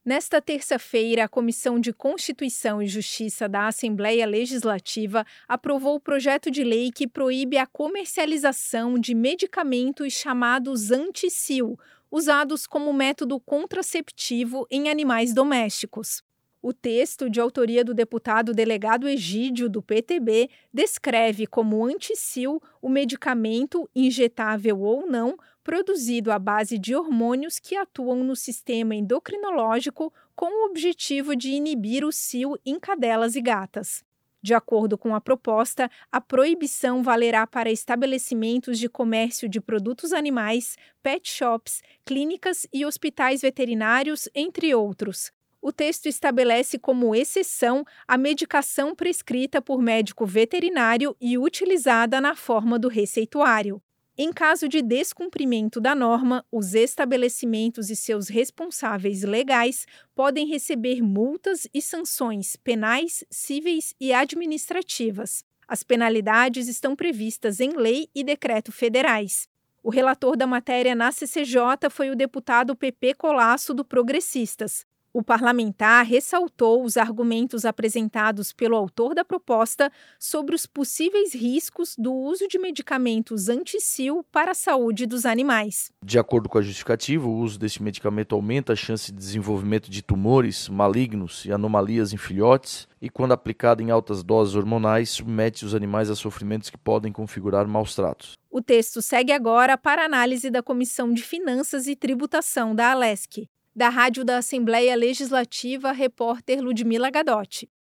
Nesta terça-feira, a Comissão de Constituição e Justiça da Assembleia Legislativa aprovou o projeto de lei que proíbe a comercialização de medicamentos chamados anti-sil, usados como método contraceptivo em animais domésticos. O texto, de autoria do deputado delegado Egídio, do PTB, descreve como anti-sil o medicamento, injetável ou não, produzido à base de hormônios que atuam no sistema endocrinológico com o objetivo de inibir o sil em cadelas e gatas. De acordo com a proposta, a proibição valerá para estabelecimentos de comércio de produtos animais, pet shops, clínicas e hospitais veterinários, entre outros. O texto estabelece como exceção a medicação prescrita por médico veterinário e utilizada na forma do receituário. Em caso de descumprimento da norma, os estabelecimentos e seus responsáveis legais podem receber multas e sanções penais, cíveis e administrativas. As penalidades estão previstas em lei e decreto federais. O relator da matéria na CCJ foi o deputado Pepe Colasso, do Progressistas. O parlamentar ressaltou os argumentos apresentados pelo autor da proposta sobre os possíveis riscos do uso de medicamentos anti-sil para a saúde dos animais. De acordo com a justificativa, o uso desse medicamento aumenta a chance de desenvolvimento de tumores malignos e anomalias em filhotes e, quando aplicado em altas doses hormonais, submete os animais a sofrimentos que podem configurar maus tratos. O texto segue agora para análise da Comissão de Finanças e Tributação da ALESC. Da Rádio da Assembleia Legislativa, repórter Ludmila Gadotti.